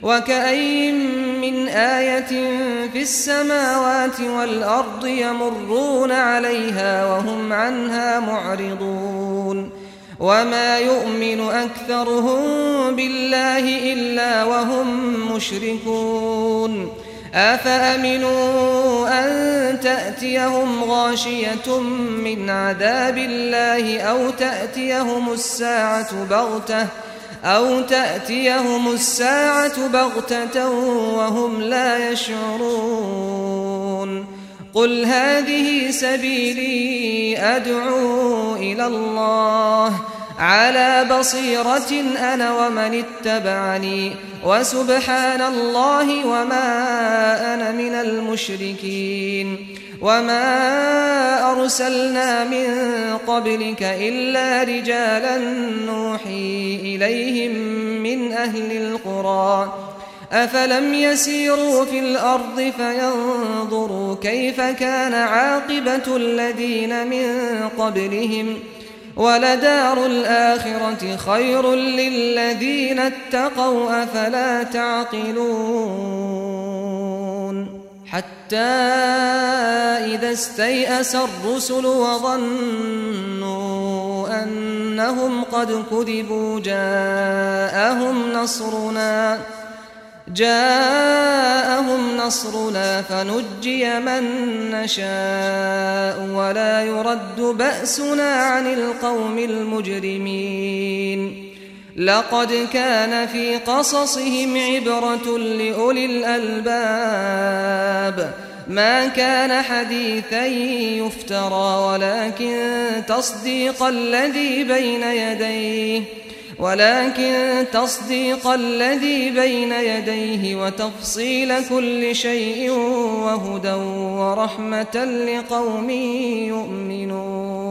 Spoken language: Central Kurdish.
وكأين من آية في السماوات والأرض يمرون عليها وهم عنها معرضون وما يؤمن أكثرهم بالله إلا وهم مشركون أفأمنوا أن تأتيهم غاشية من عذاب الله أو تأتيهم الساعة بغتة وهم لا يشعرون قل هذه سبيلي أدعو إلى الله على بصيرة أنا ومن اتبعني وسبحان الله وما أنا من المشركين وما أرسلنا من قبلك إلا رجالا نوحي إليهم من أهل القرى أفلم يسيروا في الأرض فينظروا كيف كان عاقبة الذين من قبلهم ولدار الآخرة خير للذين اتقوا أفلا تعقلون حتى إذا استيأس الرسل وظنوا أنهم قد كذبوا جاءهم نصرنا فنجي من نشاء ولا يرد بأسنا عن القوم المجرمين لقد كان في قصصهم عبرة لأولي الألباب ما كان حديثا يفترى ولكن تصديق الذي بين يديه وتفصيل كل شيء وهدى ورحمة لقوم يؤمنون